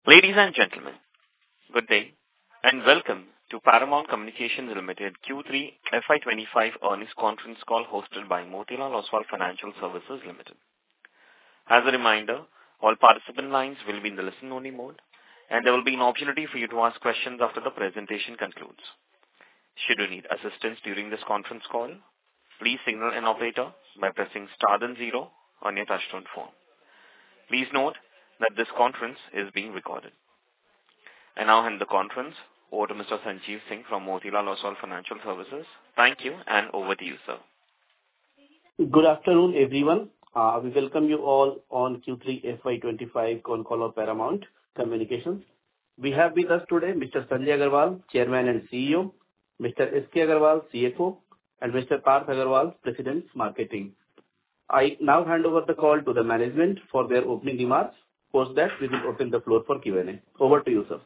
Ladies and gentlemen, good day and welcome to Paramount Communications Limited Q3 FY25 earnings conference call hosted by Motilal Oswal Financial Services Limited. As a reminder, all participant lines will be in the listen-only mode, and there will be an opportunity for you to ask questions after the presentation concludes. Should you need assistance during this conference call, please signal an operator by pressing star then zero on your touchtone phone. Please note that this conference is being recorded. I now hand the conference over to Mr. Sanjeev Singh from Motilal Oswal Financial Services. Thank you, and over to you, sir. Good afternoon, everyone. We welcome you all on Q3 FY25 con call of Paramount Communications. We have with us today Mr. Sanjay Agarwal, Chairman and CEO, Mr. S.K. Agarwal, CFO, and Mr. Parth Agarwal, President, Marketing. I now hand over the call to the management for their opening remarks. Post that, we will open the floor for Q&A. Over to you, sir.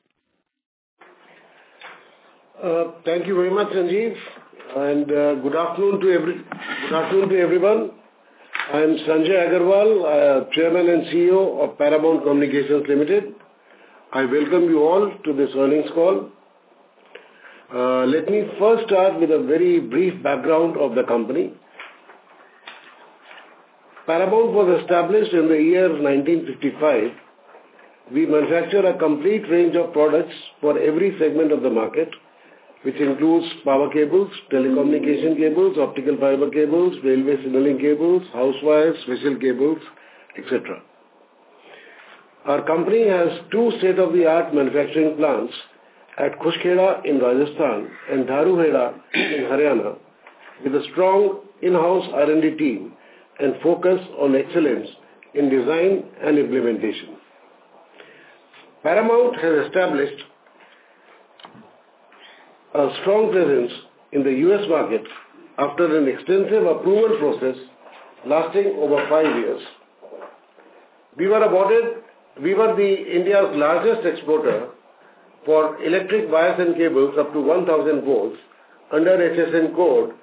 Thank you very much, Sanjeev, and good afternoon to everyone. I am Sanjay Agarwal, Chairman and CEO of Paramount Communications Limited. I welcome you all to this earnings call. Let me first start with a very brief background of the company. Paramount was established in the year 1955. We manufacture a complete range of products for every segment of the market, which includes power cables, telecommunication cables, optical fiber cables, railway signaling cables, house wires, special cables, etc. Our company has two state-of-the-art manufacturing plants at Khushkheda in Rajasthan and Dharuheda in Haryana, with a strong in-house R&D team and focus on excellence in design and implementation. Paramount has established a strong presence in the US market after an extensive approval process lasting over 5 years. We were India's largest exporter for electric wires and cables up to 1000 volts under HSN code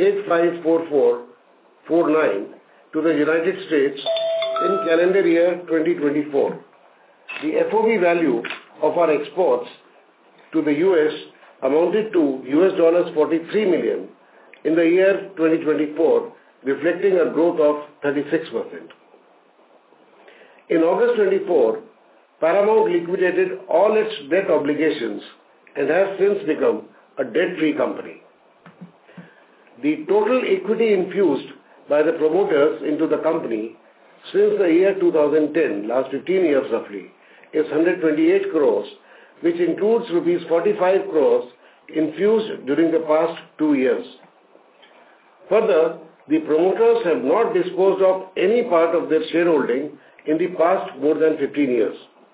854449 to the United States in calendar year 2024. The FOB value of our exports to the US amounted to $43 million in the year 2024, reflecting a growth of 36%. In August 24, Paramount liquidated all its debt obligations and has since become a debt-free company. The total equity infused by the promoters into the company since the year 2010, last 15 years roughly, is 128 crores, which includes rupees 45 crores infused during the past 2 years. Further, the promoters have not disposed of any part of their shareholding in the past more than 15 years.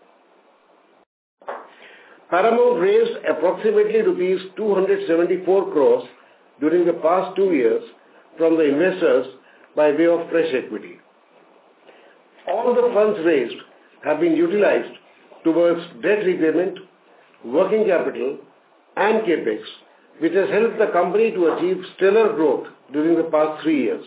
Paramount raised approximately rupees 274 crores during the past 2 years from the investors by way of fresh equity. All the funds raised have been utilized towards debt repayment, working capital, and capex, which has helped the company to achieve stellar growth during the past 3 years.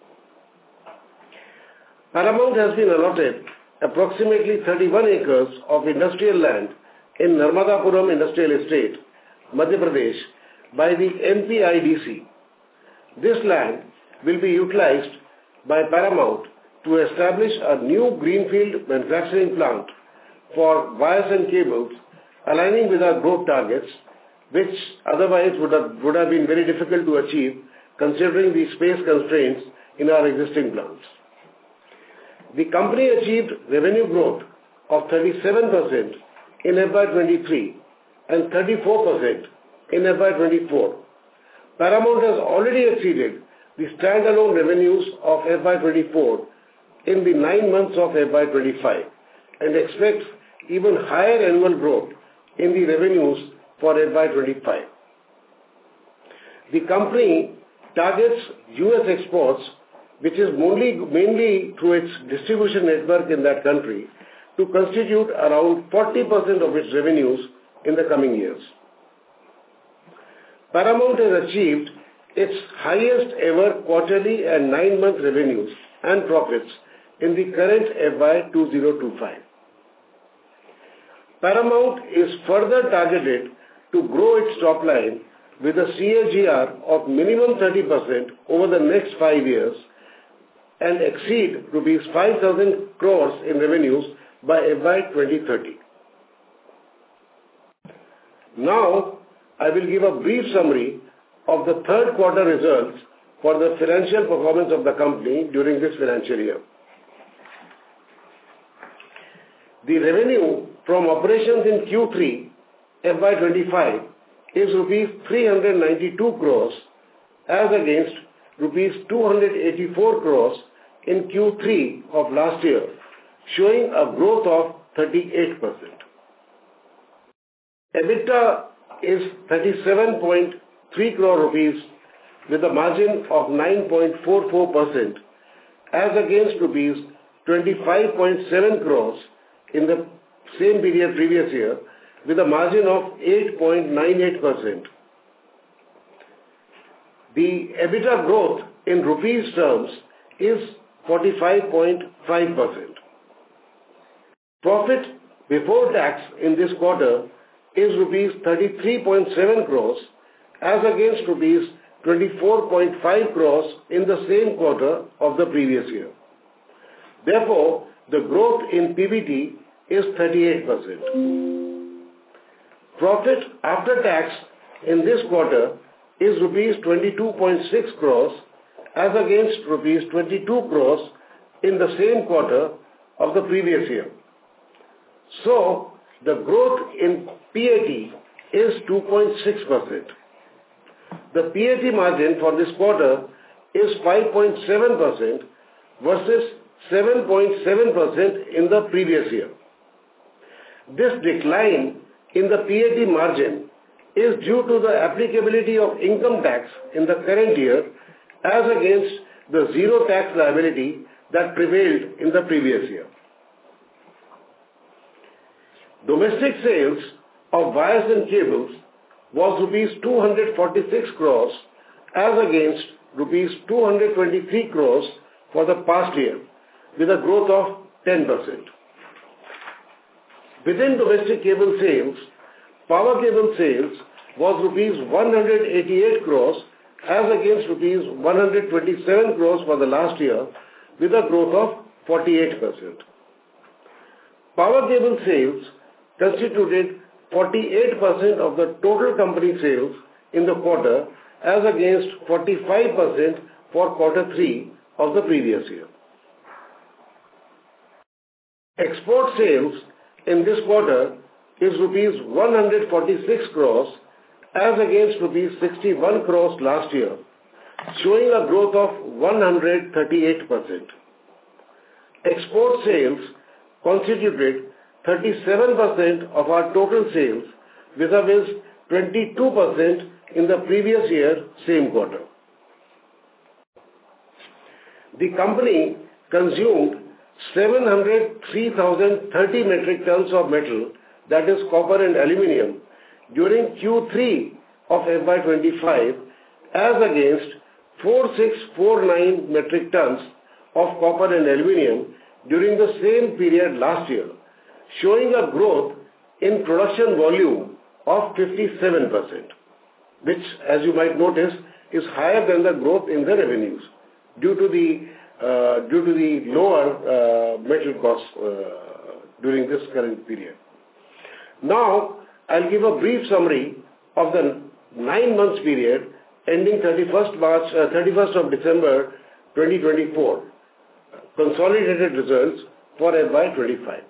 Paramount has been allotted approximately 31 acres of industrial land in Narmadapuram Industrial Estate, Madhya Pradesh, by the MPIDC. This land will be utilized by Paramount to establish a new greenfield manufacturing plant for wires and cables, aligning with our growth targets, which otherwise would have been very difficult to achieve considering the space constraints in our existing plants. The company achieved revenue growth of 37% in FY23 and 34% in FY24. Paramount has already exceeded the standalone revenues of FY24 in the 9 months of FY25 and expects even higher annual growth in the revenues for FY25. The company targets US exports, which is mainly through its distribution network in that country, to constitute around 40% of its revenues in the coming years. Paramount has achieved its highest ever quarterly and 9-month revenues and profits in the current FY 2025. Paramount is further targeted to grow its top line with a CAGR of minimum 30% over the next 5 years and exceed rupees 5,000 crores in revenues by FY 2030. Now, I will give a brief summary of the third quarter results for the financial performance of the company during this financial year. The revenue from operations in Q3 FY25 is rupees 392 crores as against rupees 284 crores in Q3 of last year, showing a growth of 38%. EBITDA is 37.3 crore rupees with a margin of 9.44% as against rupees 25.7 crores in the same period previous year with a margin of 8.98%. The EBITDA growth in rupees terms is 45.5%. Profit before tax in this quarter is rupees 33.7 crores as against rupees 24.5 crores in the same quarter of the previous year. Therefore, the growth in PBT is 38%. Profit after tax in this quarter is rupees 22.6 crores as against rupees 22 crores in the same quarter of the previous year. So, the growth in PAT is 2.6%. The PAT margin for this quarter is 5.7% versus 7.7% in the previous year. This decline in the PAT margin is due to the applicability of income tax in the current year as against the zero tax liability that prevailed in the previous year. Domestic sales of wires and cables was rupees 246 crores as against rupees 223 crores for the past year with a growth of 10%. Within domestic cable sales, power cable sales was rupees 188 crores as against rupees 127 crores for the last year with a growth of 48%. Power cable sales constituted 48% of the total company sales in the quarter as against 45% for quarter 3 of the previous year. Export sales in this quarter is rupees 146 crores as against rupees 61 crores last year, showing a growth of 138%. Export sales constituted 37% of our total sales vis-a-vis 22% in the previous year same quarter. The company consumed 703,030 metric tons of metal, that is copper and aluminium, during Q3 of FY25 as against 4649 metric tons of copper and aluminium during the same period last year, showing a growth in production volume of 57%, which, as you might notice, is higher than the growth in the revenues due to the lower metal costs during this current period. Now, I'll give a brief summary of the 9 months period ending 31st of December 2024, consolidated results for FY25.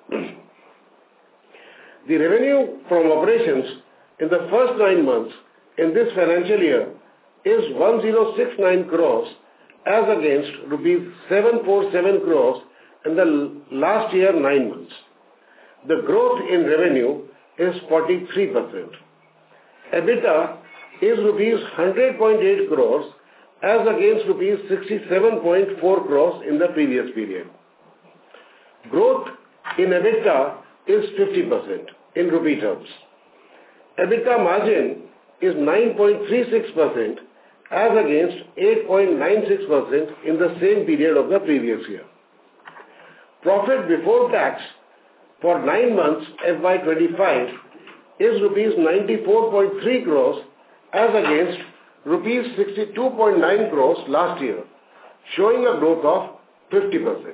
The revenue from operations in the first 9 months in this financial year is 1069 crores as against rupees 747 crores in the last year 9 months. The growth in revenue is 43%. EBITDA is rupees 100.8 crores as against rupees 67.4 crores in the previous period. Growth in EBITDA is 50% in rupee terms. EBITDA margin is 9.36% as against 8.96% in the same period of the previous year. Profit before tax for 9 months FY25 is rupees 94.3 crores as against rupees 62.9 crores last year, showing a growth of 50%.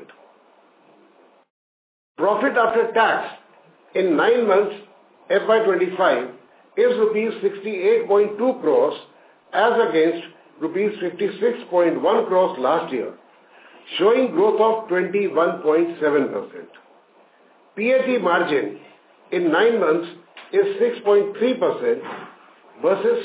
Profit after tax in 9 months FY25 is rupees 68.2 crores as against rupees 56.1 crores last year, showing growth of 21.7%. PAT margin in 9 months is 6.3% versus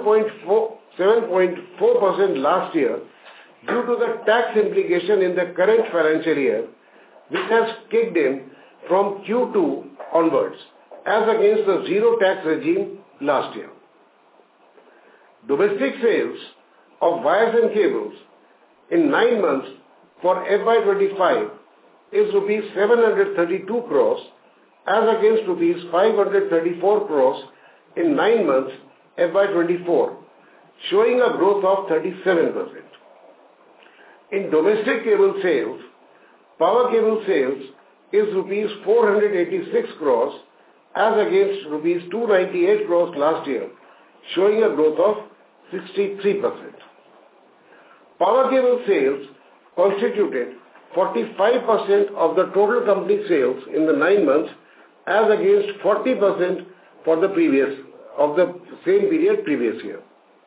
7.4% last year due to the tax implication in the current financial year, which has kicked in from Q2 onwards, as against the zero tax regime last year. Domestic sales of wires and cables in 9 months for FY25 is rupees 732 crores as against rupees 534 crores in 9 months FY24, showing a growth of 37%. In domestic cable sales, power cable sales is rupees 486 crores as against rupees 298 crores last year, showing a growth of 63%. Power cable sales constituted 45% of the total company sales in the 9 months as against 40% for the same period previous year.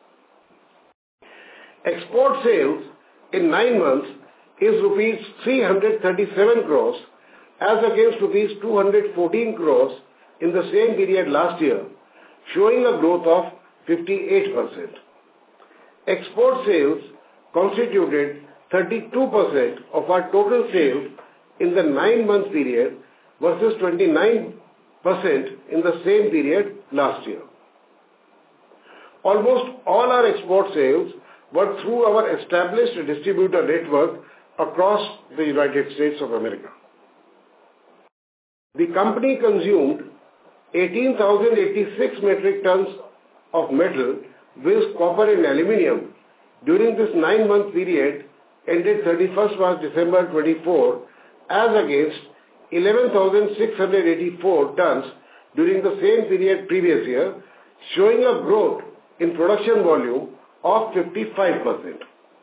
Export sales in 9 months is rupees 337 crores as against rupees 214 crores in the same period last year, showing a growth of 58%. Export sales constituted 32% of our total sales in the 9-month period versus 29% in the same period last year. Almost all our export sales were through our established distributor network across the United States of America. The company consumed 18,086 metric tons of metal, waste, copper and aluminium during this 9-month period ended 31st March December 24 as against 11,684 tons during the same period previous year, showing a growth in production volume of 55%.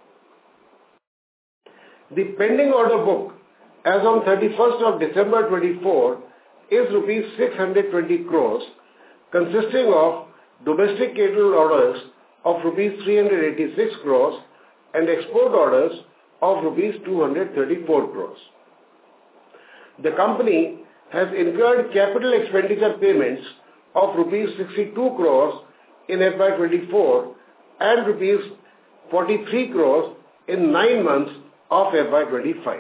The pending order book as on 31st of December 24 is rupees 620 crores, consisting of domestic cable orders of rupees 386 crores and export orders of rupees 234 crores. The company has incurred capital expenditure payments of rupees 62 crores in FY24 and rupees 43 crores in 9 months of FY25.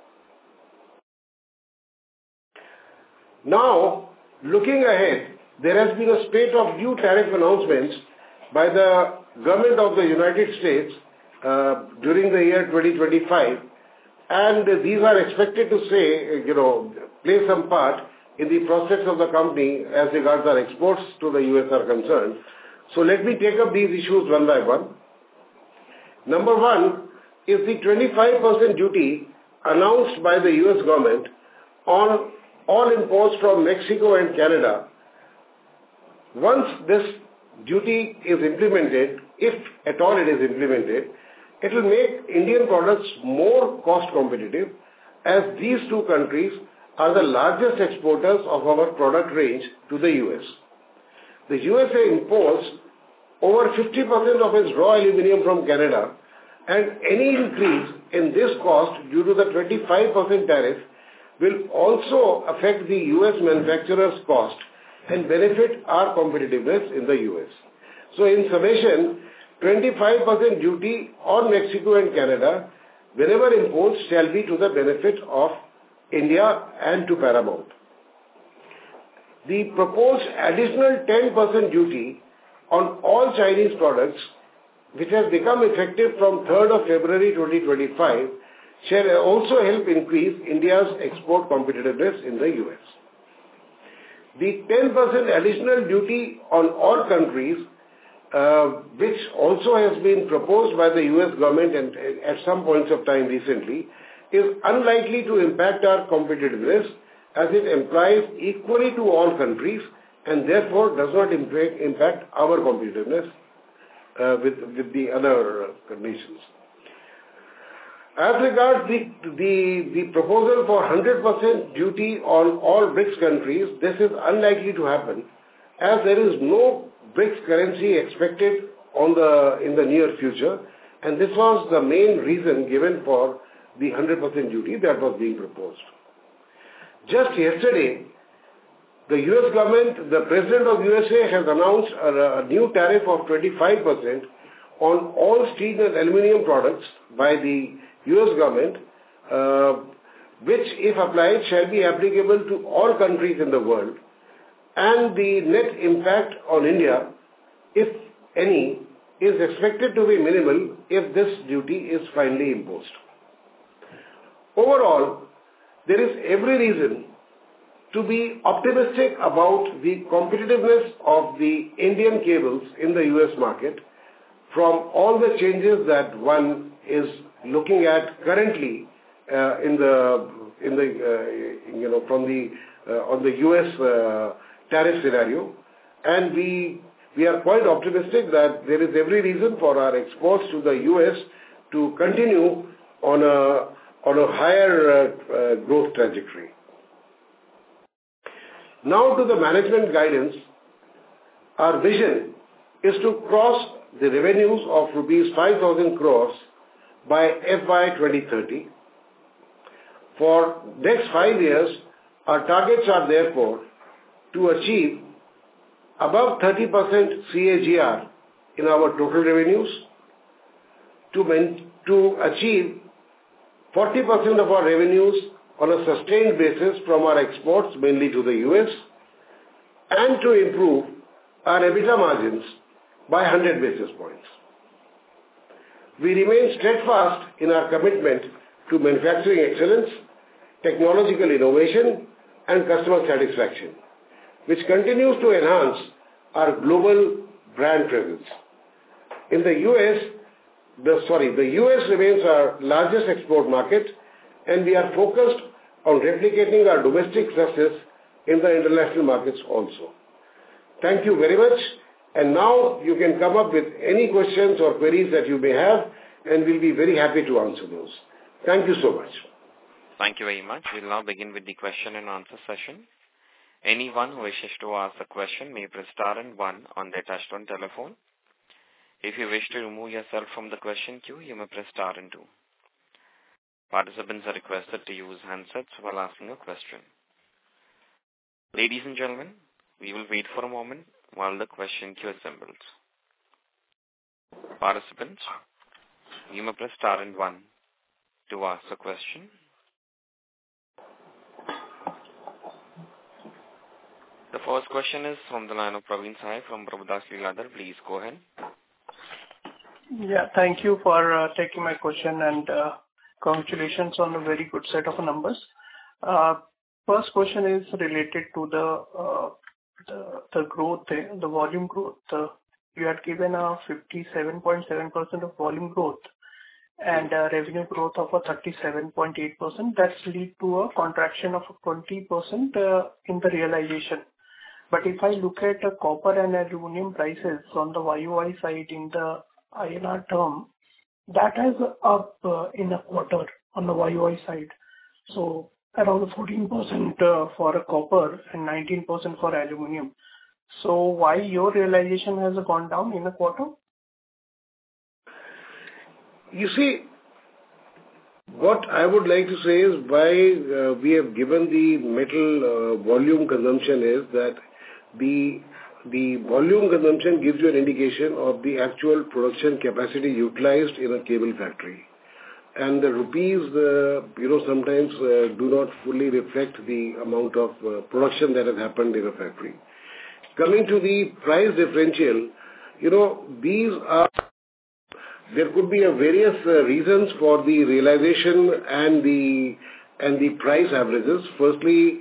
Now, looking ahead, there has been a spate of new tariff announcements by the government of the United States during the year 2025, and these are expected to play some part in the prospects of the company as regards our exports to the US are concerned. So let me take up these issues one by one. Number one is the 25% duty announced by the US government on all imports from Mexico and Canada. Once this duty is implemented, if at all it is implemented, it will make Indian products more cost competitive, as these two countries are the largest exporters of our product range to the US. The USA imports over 50% of its raw aluminium from Canada, and any increase in this cost due to the 25% tariff will also affect the US manufacturer's cost and benefit our competitiveness in the US. So in summation, 25% duty on Mexico and Canada whenever imports shall be to the benefit of India and to Paramount. The proposed additional 10% duty on all Chinese products, which has become effective from 3rd of February 2025, shall also help increase India's export competitiveness in the US. The 10% additional duty on all countries, which also has been proposed by the US government and at some points of time recently, is unlikely to impact our competitiveness, as it applies equally to all countries and therefore does not impact our competitiveness with the other nations. As regards the proposal for 100% duty on all BRICS countries, this is unlikely to happen, as there is no BRICS currency expected in the near future, and this was the main reason given for the 100% duty that was being proposed. Just yesterday, the US government, the President of USA has announced a new tariff of 25% on all steel and aluminium products by the US government, which, if applied, shall be applicable to all countries in the world, and the net impact on India, if any, is expected to be minimal if this duty is finally imposed. Overall, there is every reason to be optimistic about the competitiveness of the Indian cables in the US market from all the changes that one is looking at currently on the US tariff scenario, and we are quite optimistic that there is every reason for our exports to the US to continue on a higher growth trajectory. Now to the management guidance. Our vision is to cross the revenues of rupees 5,000 crores by FY 2030. For next 5 years, our targets are therefore to achieve above 30% CAGR in our total revenues, to achieve 40% of our revenues on a sustained basis from our exports, mainly to the US, and to improve our EBITDA margins by 100 basis points. We remain steadfast in our commitment to manufacturing excellence, technological innovation, and customer satisfaction, which continues to enhance our global brand presence. In the US, the US remains our largest export market, and we are focused on replicating our domestic success in the international markets also. Thank you very much, and now you can come up with any questions or queries that you may have, and we'll be very happy to answer those. Thank you so much. Thank you very much. We'll now begin with the question and answer session. Anyone who wishes to ask a question may press star and 1 on their touchtone telephone. If you wish to remove yourself from the question queue, you may press star and 2. Participants are requested to use handsets while asking a question. Ladies and gentlemen, we will wait for a moment while the question queue assembles. Participants, you may press star and 1 to ask a question. The first question is from the line of Praveen Sahay from Prabhudas Lilladher. Please go ahead. Yeah, thank you for taking my question, and congratulations on a very good set of numbers. First question is related to the growth, the volume growth. You had given a 57.7% of volume growth and a revenue growth of a 37.8%. That's lead to a contraction of 20% in the realization. But if I look at the copper and aluminum prices on the YOY side in the INR term, that has up in a quarter on the YOY side. So around 14% for a copper and 19% for aluminum. So why your realization has gone down in a quarter? You see, what I would like to say is why we have given the metal volume consumption is that the volume consumption gives you an indication of the actual production capacity utilized in a cable factory. And the rupees, sometimes do not fully reflect the amount of production that has happened in a factory. Coming to the price differential, there could be various reasons for the realization and the price averages. Firstly,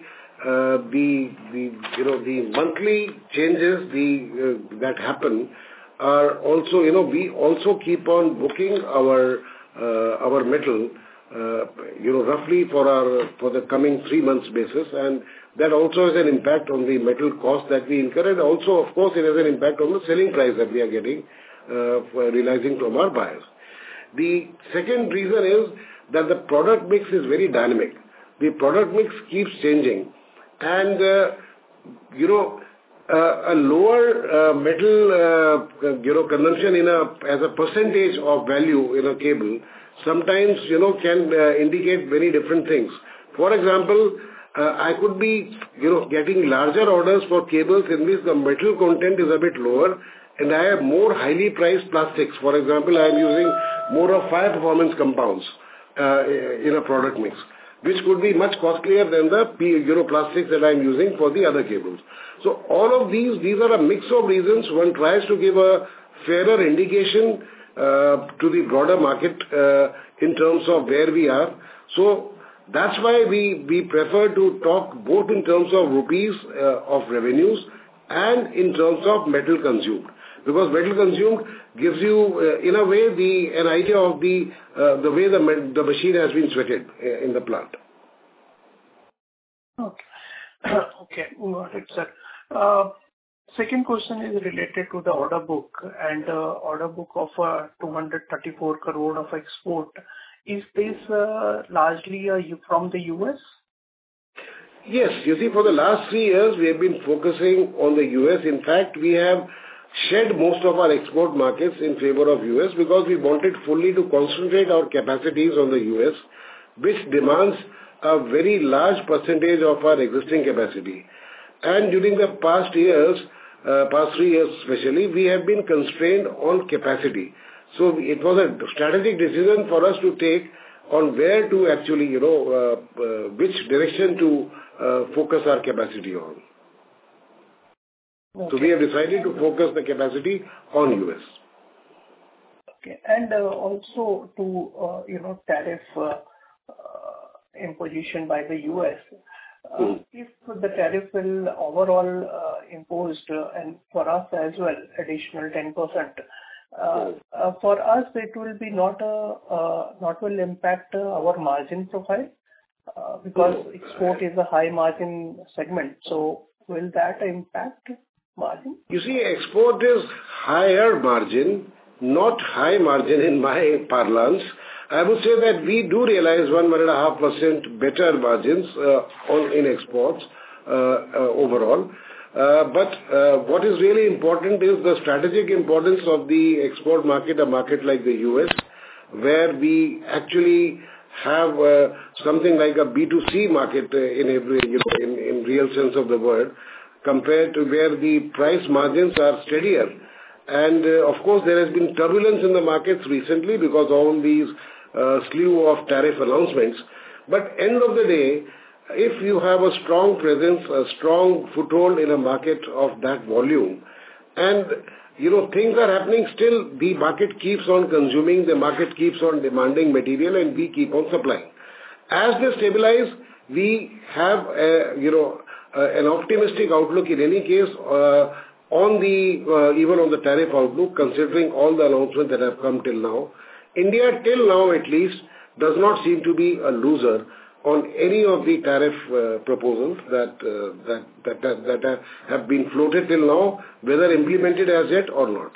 the monthly changes that happen are also, we also keep on booking our metal roughly for the coming 3 months basis, and that also has an impact on the metal cost that we incur, and also, of course, it has an impact on the selling price that we are getting, realizing from our buyers. The second reason is that the product mix is very dynamic. The product mix keeps changing, and a lower metal consumption as a percentage of value in a cable sometimes can indicate very different things. For example, I could be getting larger orders for cables in which the metal content is a bit lower, and I have more highly priced plastics. For example, I am using more of fire performance compounds in a product mix, which could be much costlier than the plastics that I am using for the other cables. So all of these are a mix of reasons. One tries to give a fairer indication to the broader market in terms of where we are. So that's why we prefer to talk both in terms of rupees of revenues and in terms of metal consumed. Because metal consumed gives you, in a way, an idea of the way the machine has been sweated in the plant. Okay. Okay, got it, sir. Second question is related to the order book, and order book of 234 crore of export. Is this largely from the US? Yes, you see, for the last 3 years, we have been focusing on the US. In fact, we have shed most of our export markets in favor of US because we wanted fully to concentrate our capacities on the US, which demands a very large percentage of our existing capacity. And during the past 3 years especially, we have been constrained on capacity. So it was a strategic decision for us to take on where to actually, which direction to focus our capacity on. Okay. So we have decided to focus the capacity on US. Okay, and also to tariff imposition by the US. If the tariff will overall imposed and for us as well additional 10%, for us it will be not will impact our margin profile because export is a high margin segment. So will that impact margin? You see, export is higher margin, not high margin in my parlance. I would say that we do realize 1.5% better margins in exports overall. But what is really important is the strategic importance of the export market, a market like the US, where we actually have something like a B2C market in real sense of the word, compared to where the price margins are steadier. And of course, there has been turbulence in the markets recently because of all these slew of tariff announcements. But end of the day, if you have a strong presence, a strong foothold in a market of that volume, and things are happening still, the market keeps on consuming, the market keeps on demanding material, and we keep on supplying. As they stabilize, we have an optimistic outlook in any case even on the tariff outlook, considering all the announcements that have come till now. India, till now at least, does not seem to be a loser on any of the tariff proposals that have been floated till now, whether implemented as yet or not.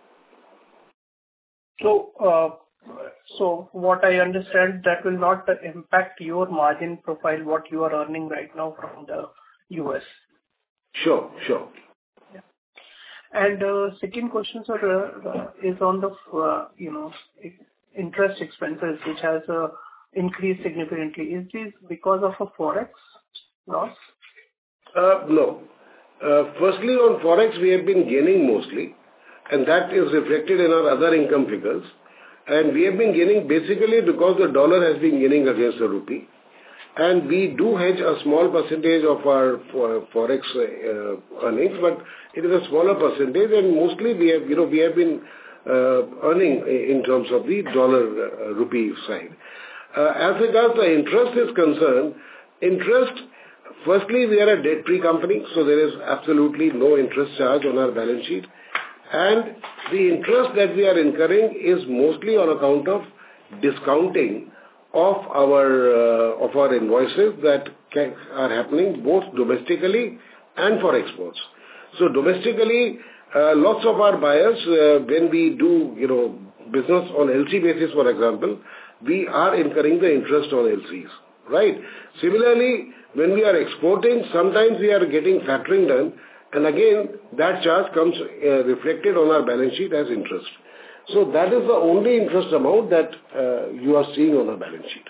So what I understand, that will not impact your margin profile, what you are earning right now from the US. Sure. Yeah. And second question, sir, is on the interest expenses, which has increased significantly. Is this because of a forex loss? No. Firstly, on forex, we have been gaining mostly, and that is reflected in our other income figures. And we have been gaining basically because the dollar has been gaining against the rupee. And we do hedge a small percentage of our forex earnings, but it is a smaller percentage, and mostly we have been earning in terms of the dollar rupee side. As regards the interest is concerned, firstly, we are a debt-free company, so there is absolutely no interest charge on our balance sheet. And the interest that we are incurring is mostly on account of discounting of our invoices that are happening both domestically and for exports. So domestically, lots of our buyers, when we do, business on LC basis, for example, we are incurring the interest on LCs, right? Similarly, when we are exporting, sometimes we are getting factoring done, and again, that charge comes reflected on our balance sheet as interest. So that is the only interest amount that you are seeing on our balance sheet.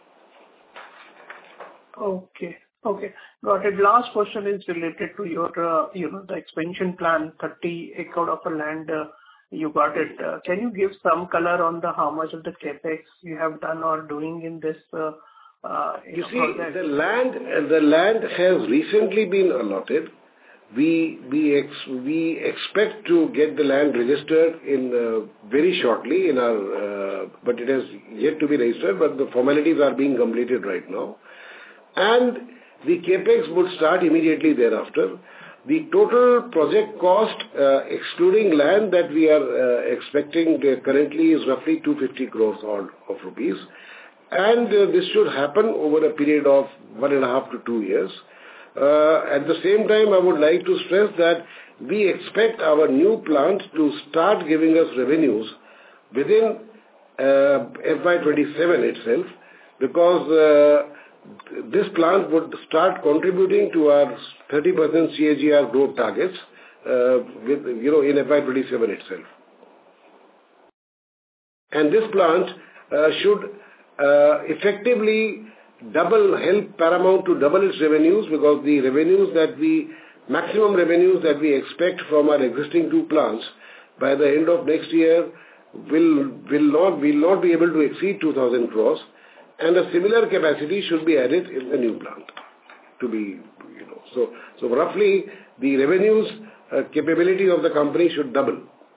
Okay. Got it. Last question is related to your, the expansion plan, 30 acre of land, you got it. Can you give some color on how much of the CapEx you have done or doing in this You see, project? the land has recently been allotted. We expect to get the land registered in very shortly in our, but it has yet to be registered, but the formalities are being completed right now. And the CapEx would start immediately thereafter. The total project cost, excluding land that we are expecting currently is roughly 250 crores of rupees. And this should happen over a period of 1.5 to 2 years. At the same time, I would like to stress that we expect our new plant to start giving us revenues within FY27 itself, because this plant would start contributing to our 30% CAGR growth targets in FY27 itself. And this plant should effectively help Paramount to double its revenues, because the maximum revenues that we expect from our existing two plants by the end of next year will not be able to exceed 2,000 crores, and a similar capacity should be added in the new plant to be, so roughly the revenues capability of the company should double.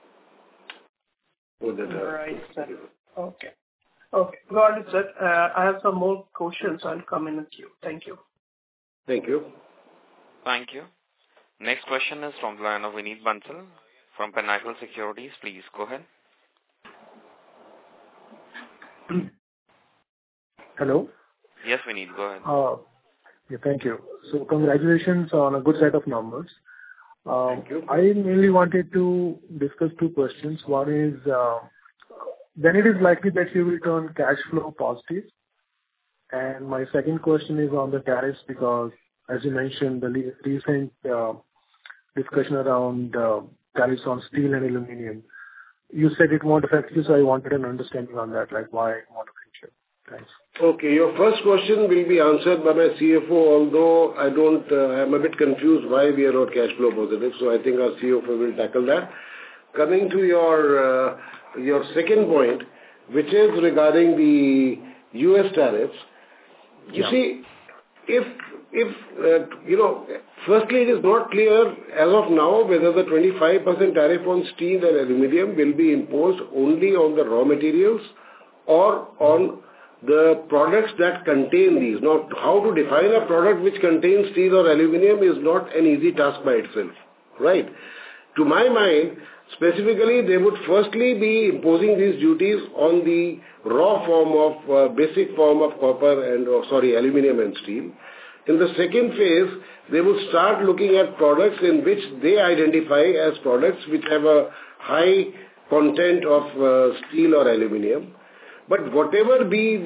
Right, sir. Okay. Got it, sir. I have some more questions. I'll come in the queue. Thank you. Thank you. Thank you. Next question is from the line of Vineet Bansal from Pinnacle Securities. Please go ahead. Hello? Yes, Vineet, go ahead. Yeah, thank you. So congratulations on a good set of numbers. Thank you. I mainly wanted to discuss two questions. One is, when it is likely that you will turn cash flow positive? And my second question is on the tariffs, because as you mentioned, the recent discussion around tariffs on steel and aluminum, you said it won't affect you, so I wanted an understanding on that, like why it won't affect you. Thanks. Okay, your first question will be answered by my CFO, although I'm a bit confused why we are not cash flow positive, so I think our CFO will tackle that. Coming to your second point, which is regarding the US tariffs, you see, firstly, it is not clear as of now whether the 25% tariff on steel and aluminum will be imposed only on the raw materials or on the products that contain these. Now, how to define a product which contains steel or aluminum is not an easy task by itself, right? To my mind, specifically, they would firstly be imposing these duties on the raw basic form of copper and, aluminum and steel. In the second phase, they would start looking at products in which they identify as products which have a high content of steel or aluminum. But whatever be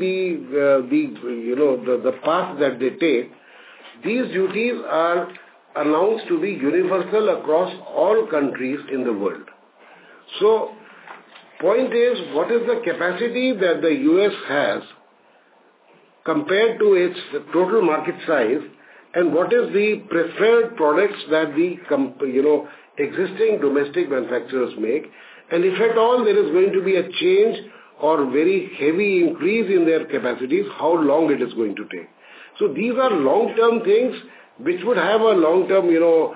the path that they take, these duties are announced to be universal across all countries in the world. So, point is, what is the capacity that the US has compared to its total market size, and what is the preferred products that the existing domestic manufacturers make, and if at all there is going to be a change or very heavy increase in their capacities, how long it is going to take. So these are long-term things which would have a long-term,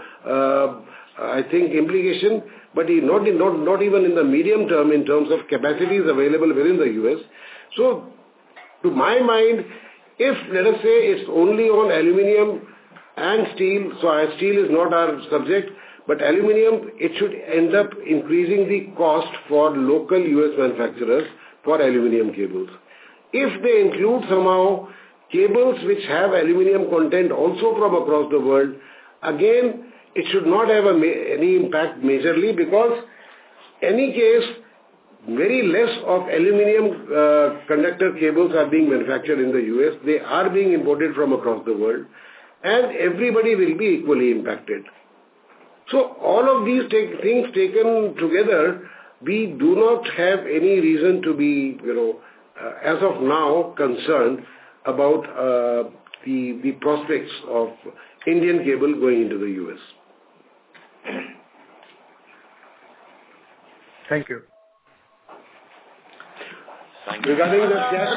I think, implication, but not even in the medium term in terms of capacities available within the US. So, to my mind, if, let us say, it's only on aluminum and steel, so steel is not our subject, but aluminum, it should end up increasing the cost for local US manufacturers for aluminum cables. if they include somehow cables which have aluminum content also from across the world, again, it should not have any impact majorly, because any case, very less of aluminum conductor cables are being manufactured in the US. They are being imported from across the world, and everybody will be equally impacted. So all of these things taken together, we do not have any reason to be, as of now, concerned about the prospects of Indian cable going into the US. Thank you. Thank you. Regarding the cash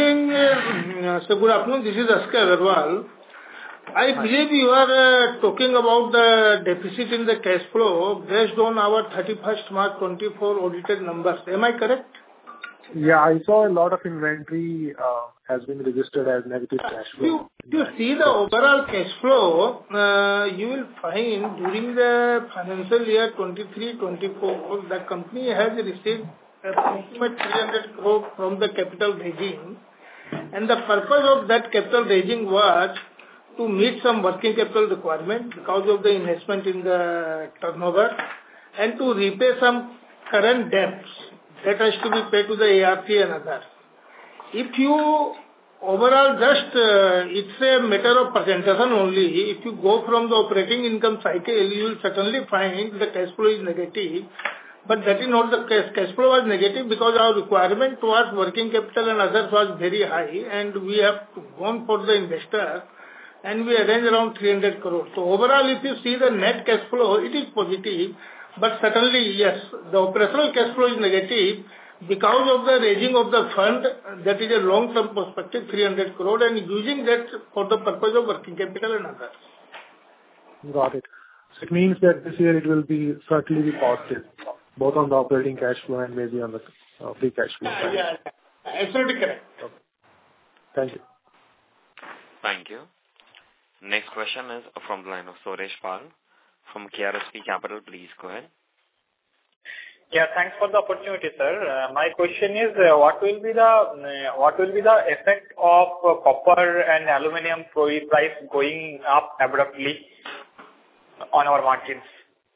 so good afternoon, this is Askar Agarwal. I believe you are talking about the deficit in the cash flow based on our 31st March 24 audited numbers. Am I correct? Yeah, I saw a lot of inventory has been registered as negative cash flow. If you see the overall cash flow, you will find during the financial year 23-24, the company has received approximately 300 crore from the capital raising, and the purpose of that capital raising was to meet some working capital requirement because of the investment in the turnover, and to repay some current debts that has to be paid to the ARC and others. If you overall it's a matter of presentation only. If you go from the operating income cycle, you will certainly find the cash flow is negative. But that is not the case. Cash flow was negative because our requirement towards working capital and others was very high, and we have gone for the investor, and we arranged around 300 crores. So overall, if you see the net cash flow, it is positive, but certainly, yes, the operational cash flow is negative because of the raising of the fund, that is a long-term perspective, 300 crore, and using that for the purpose of working capital and others. Got it. So it means that this year it will be certainly be positive, both on the operating cash flow and maybe on the free cash flow side. Yeah, absolutely correct. Okay. Thank you. Thank you. Next question is from the line of Suresh Pal from KRSP Capital. Please go ahead. Yeah, thanks for the opportunity, sir. My question is, what will be the effect of copper and aluminum price going up abruptly on our margins?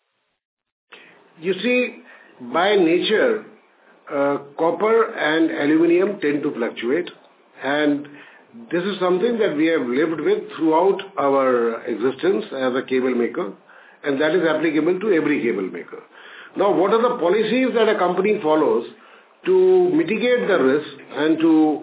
You see, by nature, copper and aluminum tend to fluctuate, and this is something that we have lived with throughout our existence as a cable maker, and that is applicable to every cable maker. Now, what are the policies that a company follows to mitigate the risk and to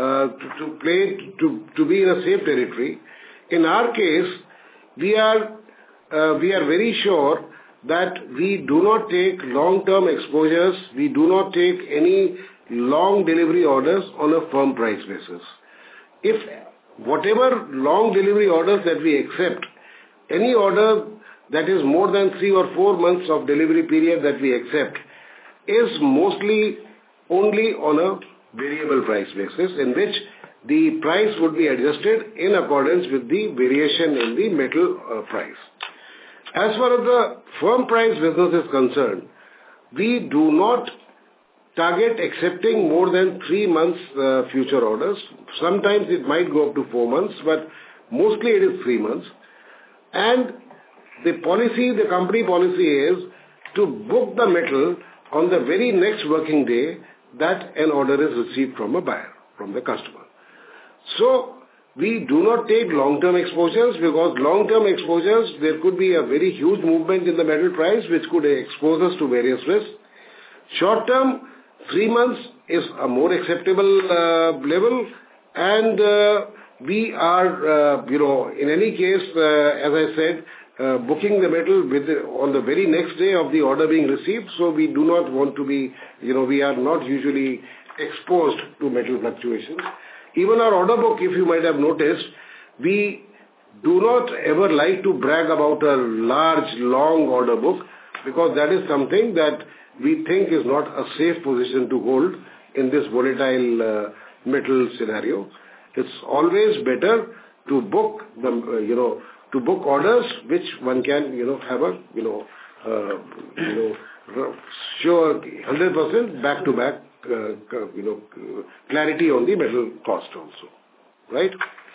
be in a safe territory? In our case, we are very sure that we do not take long-term exposures, we do not take any long delivery orders on a firm price basis. If whatever long delivery orders that we accept, any order that is more than 3 or 4 months of delivery period that we accept, is mostly only on a variable price basis, in which the price would be adjusted in accordance with the variation in the metal price. As far as the firm price business is concerned, we do not target accepting more than 3 months future orders. Sometimes it might go up to 4 months, but mostly it is 3 months. And the company policy is to book the metal on the very next working day that an order is received from a buyer, from the customer. So, we do not take long-term exposures, because long-term exposures, there could be a very huge movement in the metal price which could expose us to various risks. Short-term, 3 months is a more acceptable level, and we are, in any case, as I said, booking the metal on the very next day of the order being received, so we do not want to be, we are not usually exposed to metal fluctuations. Even our order book, if you might have noticed, we do not ever like to brag about a large, long order book, because that is something that we think is not a safe position to hold in this volatile metal scenario. It's always better to book the, to book orders which one can, have a, sure 100% back-to-back clarity on the metal cost also, right?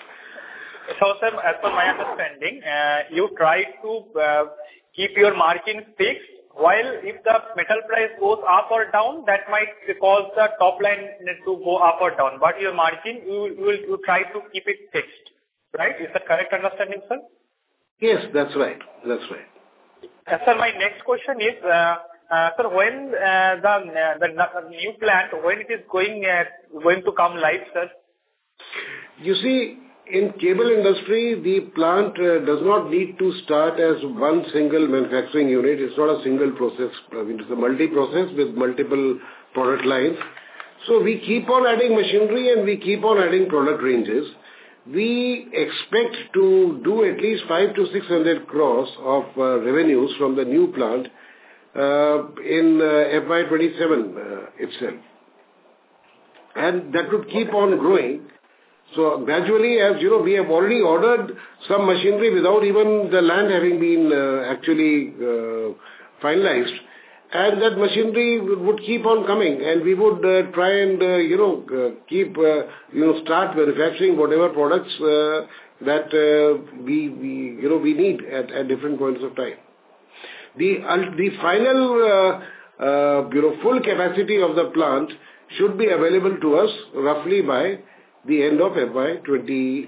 So, sir, as per my understanding, you try to keep your margin fixed, while if the metal price goes up or down, that might cause the top line to go up or down. But your margin, you try to keep it fixed, right? Is that correct understanding, sir? Yes, that's right. That's right. Sir, my next question is, sir, when the new plant, when it is going to come live, sir? You see, in cable industry, the plant does not need to start as one single manufacturing unit. It's not a single process. It's a multi-process with multiple product lines. So we keep on adding machinery and we keep on adding product ranges. We expect to do at least 500 to 600 crores of revenues from the new plant in FY27 itself. And that would keep on growing. So gradually, as you know, we have already ordered some machinery without even the land having been actually finalized. And that machinery would keep on coming, and we would try and, keep, start manufacturing whatever products that we need at different points of time. The final, full capacity of the plant should be available to us roughly by the end of FY28.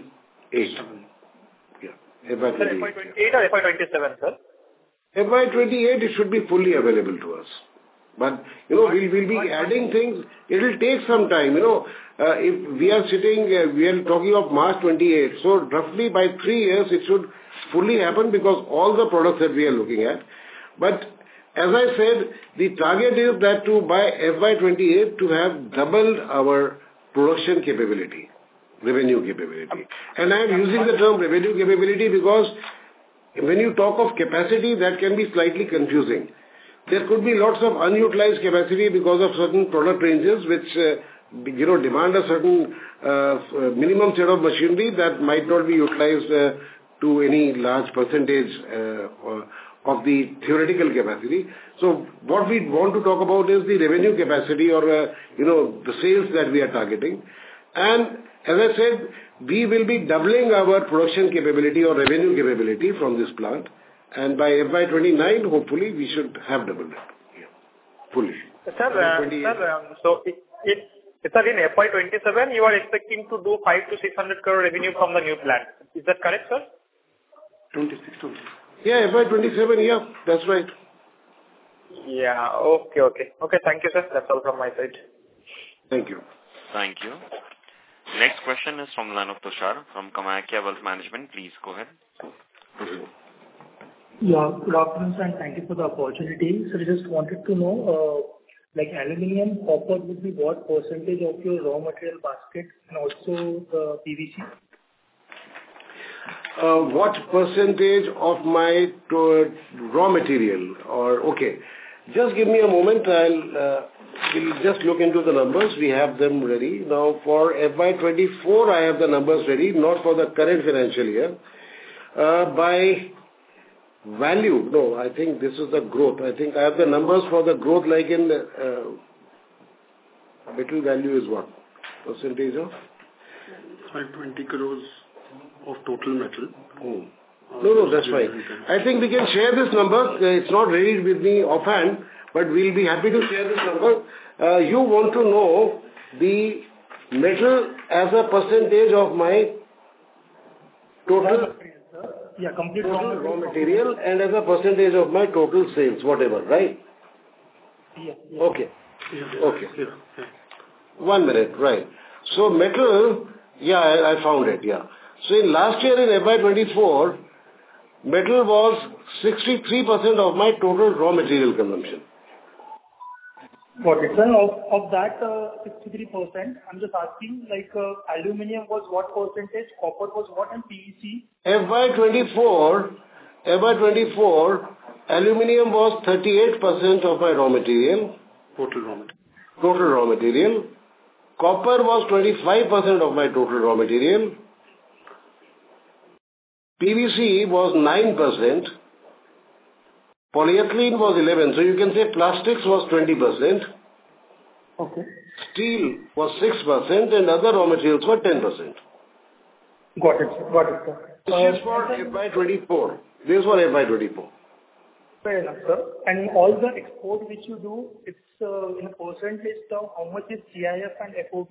Yeah, FY28. FY28 or FY27, sir? FY28, it should be fully available to us. But, we'll be adding things. It will take some time, if we are sitting, we are talking of March 28. So roughly by 3 years, it should fully happen because all the products that we are looking at. But as I said, the target is that by FY28 to have doubled our production capability, revenue capability. And I am using the term revenue capability because when you talk of capacity, that can be slightly confusing. There could be lots of unutilized capacity because of certain product ranges which, demand a certain minimum set of machinery that might not be utilized to any large percentage of the theoretical capacity. So what we want to talk about is the revenue capacity or, the sales that we are targeting. And as I said, we will be doubling our production capability or revenue capability from this plant. And by FY29, hopefully, we should have doubled it. Yeah. Fully. Sir, so sir, in FY27, you are expecting to do 500 to 600 crore revenue from the new plant. Is that correct, sir? 26. Yeah, FY27, yeah, that's right. Yeah, okay. Okay, thank you, sir. That's all from my side. Thank you. Thank you. Next question is from the line of Tushar from Kamakhya Wealth Management. Please go ahead. Yeah, good afternoon, sir, and thank you for the opportunity. So I just wanted to know, aluminium, copper would be what percentage of your raw material basket and also the PVC? What percentage of my raw material okay. Just give me a moment. We'll just look into the numbers. We have them ready. Now for FY24, I have the numbers ready, not for the current financial year. By value, no, I think this is the growth. I think I have the numbers for the growth like in metal value is what? Percentage of? 520 crores of total metal. Oh. No, that's fine. I think we can share this number. It's not ready with me offhand, but we'll be happy to share this number. You want to know the metal as a percentage of my total complete raw material and as a percentage of my total sales, whatever, right? Yeah. Okay. 1 minute, right. So metal, I found it, yeah. So in last year in FY24, metal was 63% of my total raw material consumption. Got it, sir. Of that 63%, I'm just asking, aluminium was what percentage, copper was what, and PVC? FY24, aluminium was 38% of my raw material. Total raw material. Copper was 25% of my total raw material. PVC was 9%. Polyethylene was 11%. So you can say plastics was 20%. Okay. Steel was 6% and other raw materials were 10%. Got it, sir. This is for FY24. This is for FY24. Fair enough, sir. And all the export which you do, it's in a percentage term, how much is CIF and FOB?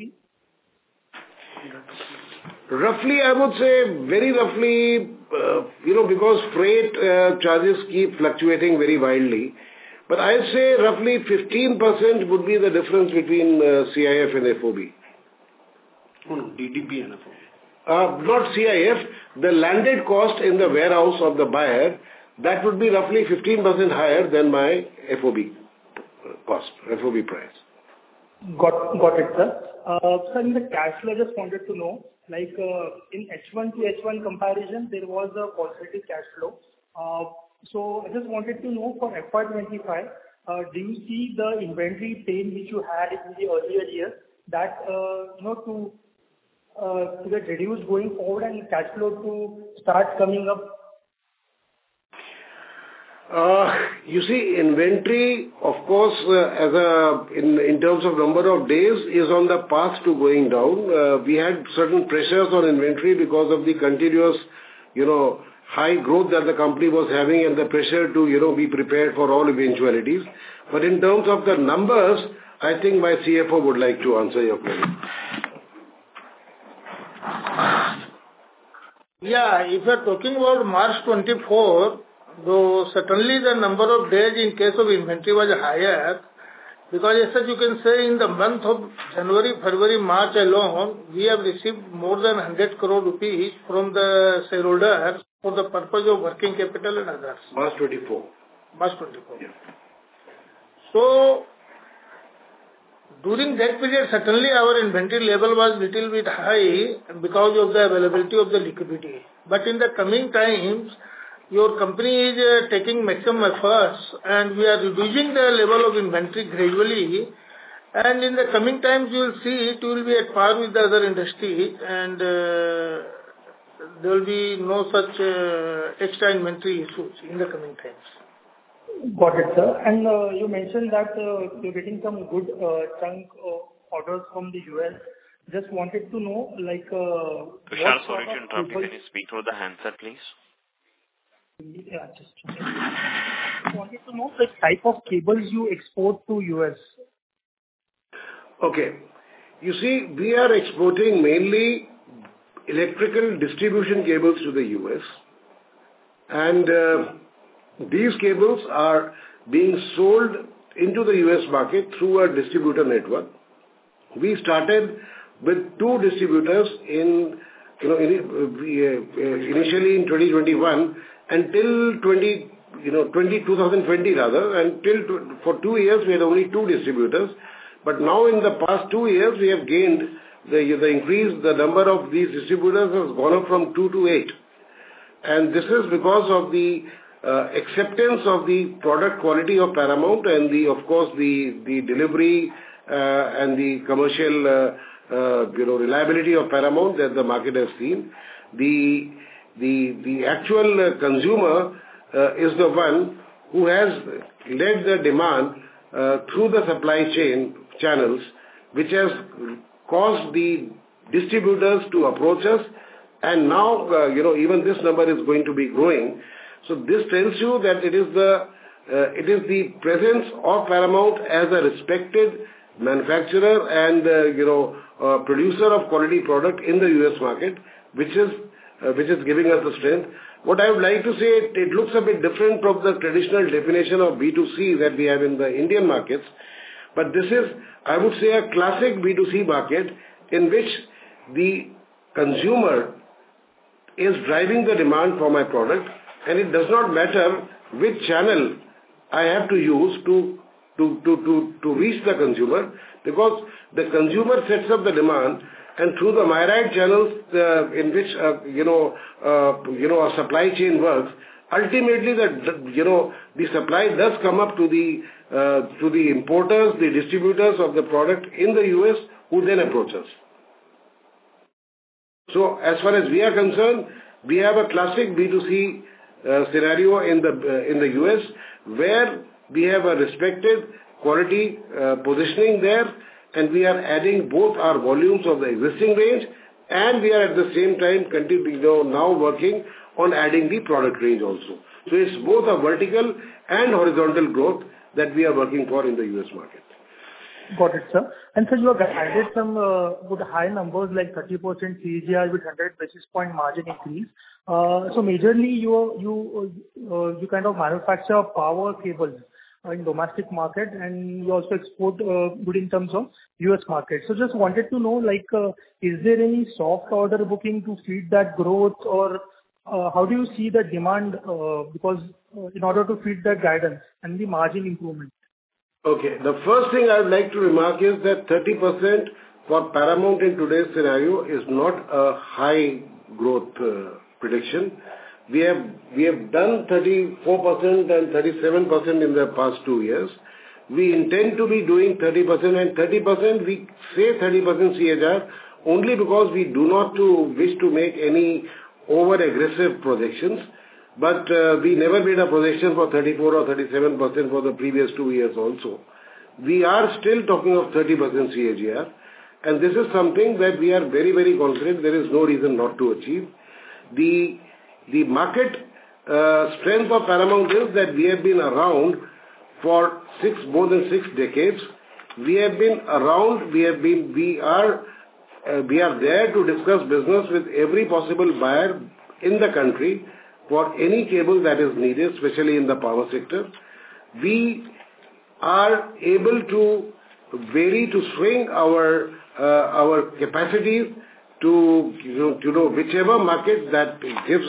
Roughly, I would say very roughly, because freight charges keep fluctuating very wildly. But I'd say roughly 15% would be the difference between CIF and FOB. Oh, no, DDP and FOB. Not CIF, the landed cost in the warehouse of the buyer, that would be roughly 15% higher than my FOB cost, FOB price. Got it, sir. Sir, in the cash flow, I just wanted to know, like in H1 to H1 comparison, there was a positive cash flow. So I just wanted to know for FY25, do you see the inventory pain which you had in the earlier years that to get reduced going forward and cash flow to start coming up? You see, inventory, of course, in terms of number of days, is on the path to going down. We had certain pressures on inventory because of the continuous, high growth that the company was having and the pressure to, be prepared for all eventualities. But in terms of the numbers, I think my CFO would like to answer your question. Yeah, if you are talking about March 24, though certainly the number of days in case of inventory was higher, because as such you can say in the month of January, February, March alone, we have received more than 100 crore rupees from the shareholders for the purpose of working capital and others. March 24. March 24. Yeah. So, during that period, certainly our inventory level was little bit high because of the availability of the liquidity. But in the coming times, your company is taking maximum efforts and we are reducing the level of inventory gradually. And in the coming times, you will see it will be at par with the other industry and there will be no such extra inventory issues in the coming times. Got it, sir. And you mentioned that you're getting some good chunk orders from the US. Just wanted to know, like... Tushar, sorry to interrupt you. Can you speak through the handset, please? Yeah, just wanted to know the type of cables you export to US. Okay. You see, we are exporting mainly electrical distribution cables to the US. And these cables are being sold into the US market through a distributor network. We started with 2 distributors initially in 2021 until 2020 rather, for 2 years we had only 2 distributors. But now in the past 2 years we have gained the number of these distributors has gone up from 2 to 8. And this is because of the acceptance of the product quality of Paramount and of course the delivery and the commercial reliability of Paramount that the market has seen. The actual consumer is the one who has led the demand through the supply chain channels, which has caused the distributors to approach us. And now, even this number is going to be growing. So this tells you that it is the presence of Paramount as a respected manufacturer and producer of quality product in the US market, which is giving us the strength. What I would like to say, it looks a bit different from the traditional definition of B2C that we have in the Indian markets. But this is, I would say, a classic B2C market in which the consumer is driving the demand for my product, and it does not matter which channel I have to use to reach the consumer, because the consumer sets up the demand, and through the myriad channels in which a supply chain works, ultimately the supply does come up to the importers, the distributors of the product in the US, who then approach us. So as far as we are concerned, we have a classic B2C scenario in the US, where we have a respected quality positioning there, and we are adding both our volumes of the existing range, and we are at the same time now working on adding the product range also. So it's both a vertical and horizontal growth that we are working for in the US market. Got it, sir. And sir, you have guided some good high numbers like 30% CAGR with 100 basis point margin increase. So majorly you kind of manufacture power cables in domestic market, and you also export good in terms of US market. So just wanted to know, like, is there any soft order booking to feed that growth, or how do you see the demand because in order to feed that guidance and the margin improvement? Okay. The first thing I would like to remark is that 30% for Paramount in today's scenario is not a high growth prediction. We have done 34% and 37% in the past 2 years. We intend to be doing 30%, and 30%, we say 30% CAGR only because we do not wish to make any over-aggressive projections. But we never made a projection for 34 or 37% for the previous 2 years also. We are still talking of 30% CAGR, and this is something that we are very, very confident there is no reason not to achieve. The market strength of Paramount is that we have been around for more than 6 decades. We have been around, we are there to discuss business with every possible buyer in the country for any cable that is needed, especially in the power sector. We are able to swing our capacities to whichever market that gives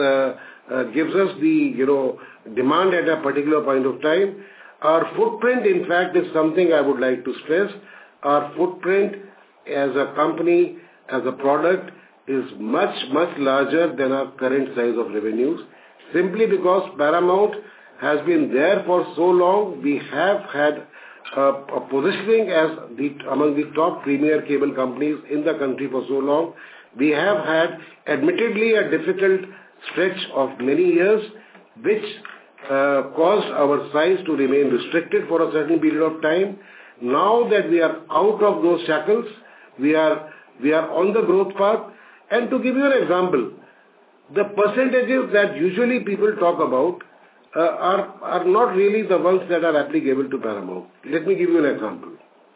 us the demand at a particular point of time. Our footprint, in fact, is something I would like to stress. Our footprint as a company, as a product, is much, much larger than our current size of revenues. Simply because Paramount has been there for so long, we have had a positioning as among the top premier cable companies in the country for so long. We have had, admittedly, a difficult stretch of many years, which caused our size to remain restricted for a certain period of time. Now that we are out of those shackles, we are on the growth path. And to give you an example, the percentages that usually people talk about are not really the ones that are applicable to Paramount. Let me give you an example.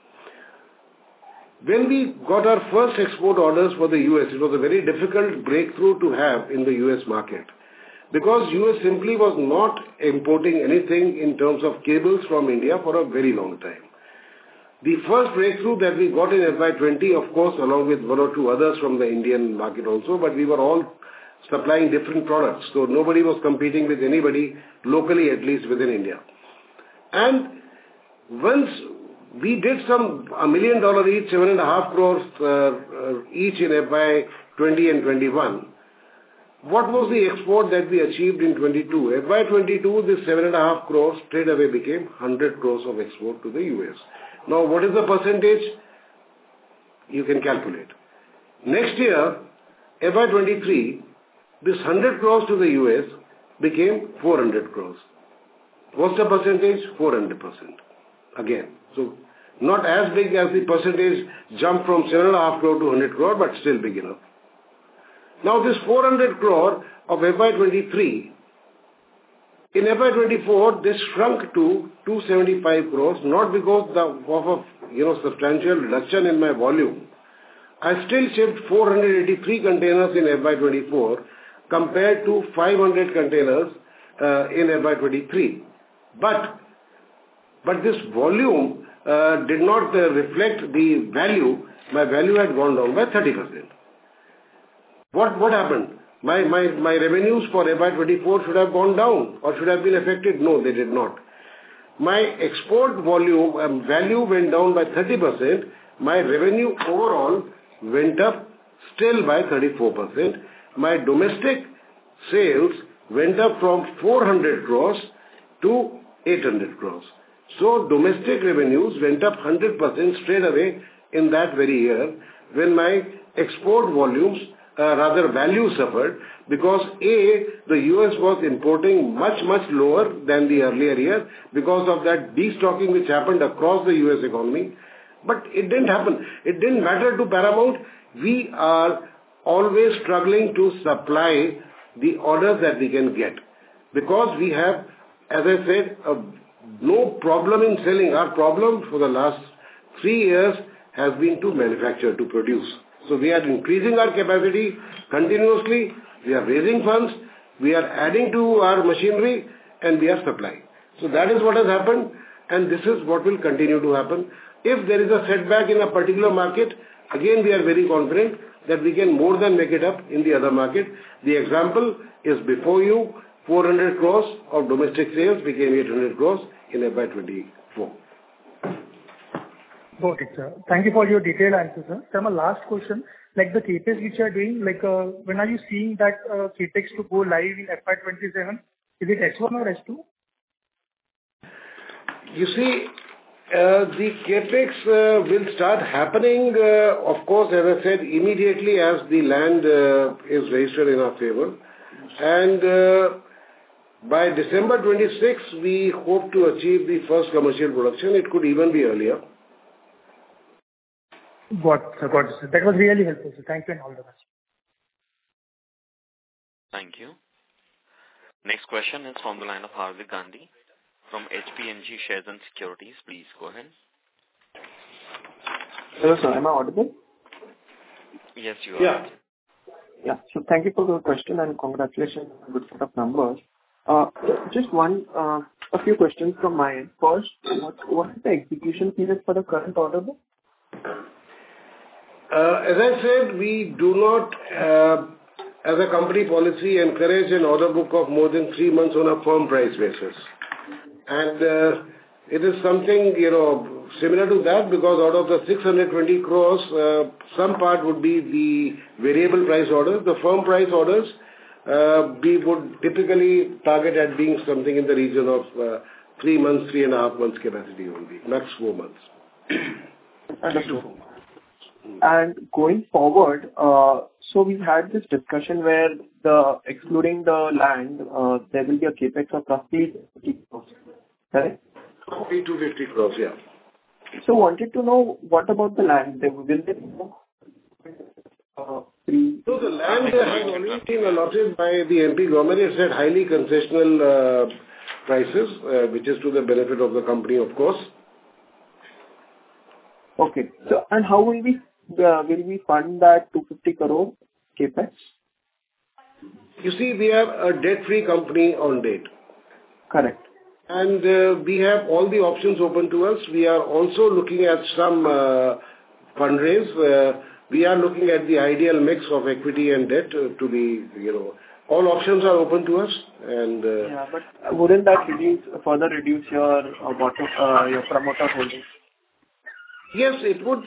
When we got our first export orders for the US, it was a very difficult breakthrough to have in the US market, because US simply was not importing anything in terms of cables from India for a very long time. The first breakthrough that we got in FY20, of course, along with one or two others from the Indian market also, but we were all supplying different products, so nobody was competing with anybody locally, at least within India. And once we did $1 million each, 7.5 crores each in FY20 and 21. What was the export that we achieved in 22? FY22, this 7.5 crores straight away became 100 crores of export to the US. Now, what is the percentage? You can calculate. Next year, FY23, this 100 crores to the US became 400 crores. What's the percentage? 400%. Again. So, not as big as the percentage jump from 7.5 crore to 100 crore, but still big enough. Now, this 400 crore of FY23, in FY24, this shrunk to 275 crores, not because of a substantial reduction in my volume. I still shipped 483 containers in FY24 compared to 500 containers in FY23. But this volume did not reflect the value. My value had gone down by 30%. What happened? My revenues for FY24 should have gone down or should have been affected. No, they did not. My export volume value went down by 30%. My revenue overall went up still by 34%. My domestic sales went up from 400 crores to 800 crores. So domestic revenues went up 100% straight away in that very year, when my export volumes, value suffered, because the US was importing much, much lower than the earlier year because of that destocking which happened across the US economy. But it didn't happen. It didn't matter to Paramount. We are always struggling to supply the orders that we can get. Because we have, as I said, no problem in selling. Our problem for the last 3 years has been to manufacture, to produce. So we are increasing our capacity continuously. We are raising funds. We are adding to our machinery and we are supplying. So that is what has happened and this is what will continue to happen. If there is a setback in a particular market, again we are very confident that we can more than make it up in the other market. The example is before you, 400 crores of domestic sales became 800 crores in FY24. Got it, sir. Thank you for your detailed answer, sir. Sir, my last question, like the CapEx which you are doing, like when are you seeing that CapEx to go live in FY27? Is it H1 or H2? You see, the CapEx will start happening, of course, as I said, immediately as the land is registered in our favor. And by December 26, we hope to achieve the first commercial production. It could even be earlier. Got it, sir. That was really helpful, sir. Thank you and all the best. Thank you. Next question is from the line of Hardik Gandhi from HPMG Shares and Securities. Please go ahead. Hello, sir. Am I audible? Yes, you are. Yeah. So thank you for the question and congratulations on a good set of numbers. Just a few questions from my end. First, what is the execution period for the current order book? As I said, we do not, as a company policy, encourage an order book of more than 3 months on a firm price basis. And it is something, similar to that because out of the 620 crores, some part would be the variable price orders. The firm price orders, we would typically target at being something in the region of 3 months, 3.5 months capacity only, max 4 months. Understood. And going forward, so we've had this discussion where excluding the land, there will be a capex of roughly 50 crores, right? 250 crores, yeah. So wanted to know what about the land? Will there be So the land has already been allotted by the MP government. It's at highly concessional prices, which is to the benefit of the company, of course. Okay. So and how will we fund that 250 crore capex? You see, we are a debt-free company on date. Correct. And we have all the options open to us. We are also looking at some fundraise. We are looking at the ideal mix of equity and debt to be, all options are open to us. And yeah, but wouldn't that further reduce your promoter holdings? Yes, it would.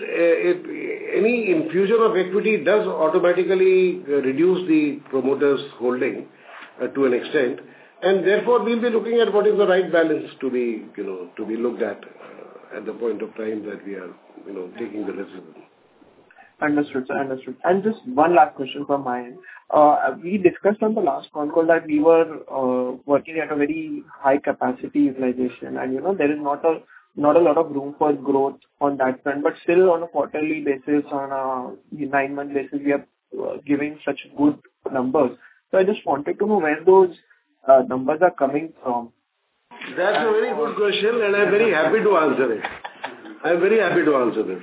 Any infusion of equity does automatically reduce the promoter's holding to an extent. And therefore, we'll be looking at what is the right balance to be looked at the point of time that we are, taking the decision. Understood, sir. Understood. And just one last question from my end. We discussed on the last phone call that we were working at a very high capacity utilization, and there is not a lot of room for growth on that front. But still, on a quarterly basis, on a 9-month basis, we are giving such good numbers. So I just wanted to know where those numbers are coming from. That's a very good question, and I'm very happy to answer it. I'm very happy to answer this.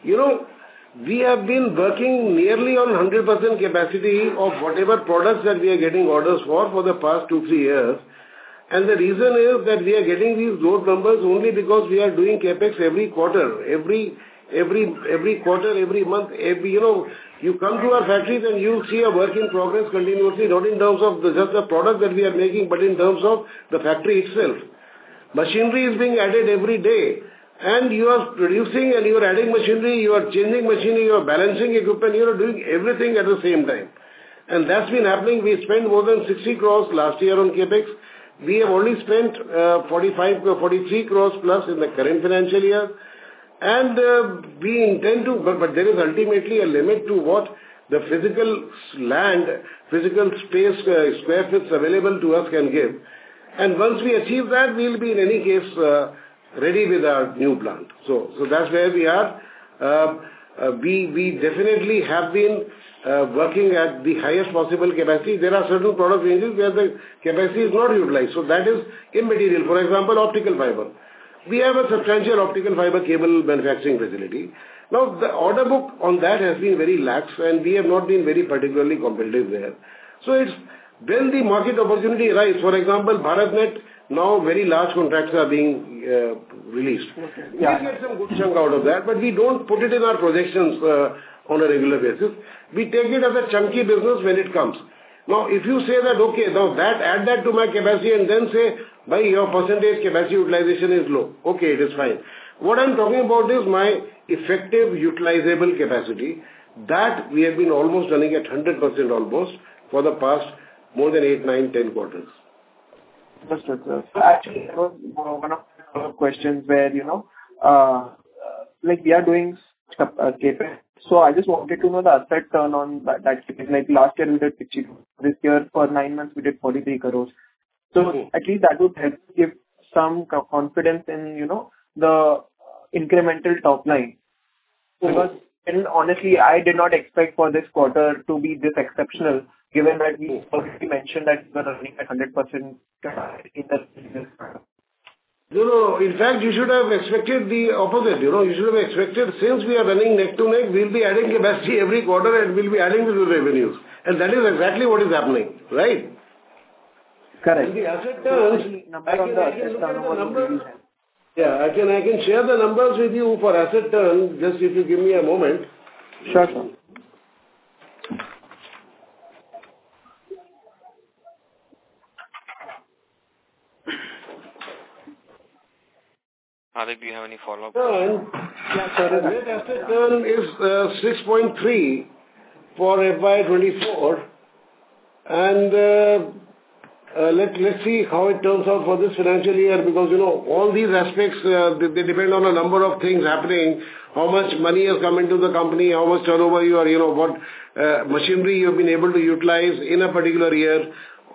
We have been working nearly on 100% capacity of whatever products that we are getting orders for the past 2-3 years. And the reason is that we are getting these growth numbers only because we are doing capex every quarter, every quarter, every month. You come to our factories and you see a work in progress continuously, not in terms of just the product that we are making, but in terms of the factory itself. Machinery is being added every day. And you are producing and you are adding machinery, you are changing machinery, you are balancing equipment, you are doing everything at the same time. And that's been happening. We spent more than 60 crores last year on capex. We have only spent 43 crores plus in the current financial year. And we intend to, but there is ultimately a limit to what the physical land, physical space, square feet available to us can give. And once we achieve that, we will be in any case ready with our new plant. So that's where we are. We definitely have been working at the highest possible capacity. There are certain product ranges where the capacity is not utilized. So that is immaterial. For example, optical fiber. We have a substantial optical fiber cable manufacturing facility. Now, the order book on that has been very lax, and we have not been very particularly competitive there. So it's when the market opportunity arises. For example, BharatNet, now very large contracts are being released. Okay. We get some good chunk out of that, but we don't put it in our projections on a regular basis. We take it as a chunky business when it comes. Now, if you say that, okay, now add that to my capacity and then say, by your percentage capacity utilization is low. Okay, it is fine. What I'm talking about is my effective utilizable capacity. That we have been almost running at 100% almost for the past more than 8, 9, 10 quarters. Understood, sir. So actually, that was one of the questions where, like we are doing CapEx. So I just wanted to know the asset turn on that CapEx. Like last year we did 60 crores. This year for 9 months we did 43 crores. So at least that would help give some confidence in, the incremental top line. Because honestly, I did not expect for this quarter to be this exceptional, given that we already mentioned that we were running at 100% in the business. No. In fact, you should have expected the opposite. You should have expected, since we are running neck to neck, we'll be adding capacity every quarter and we'll be adding to the revenues. And that is exactly what is happening, right? Correct. And the asset turns, I can share the numbers with you for asset turn, just if you give me a moment. Sure, sir. Adik, do you have any follow-up? Net asset turn is 6.3 for FY24. And let's see how it turns out for this financial year, because, all these aspects, they depend on a number of things happening. How much money has come into the company, how much turnover you are, what machinery you have been able to utilize in a particular year.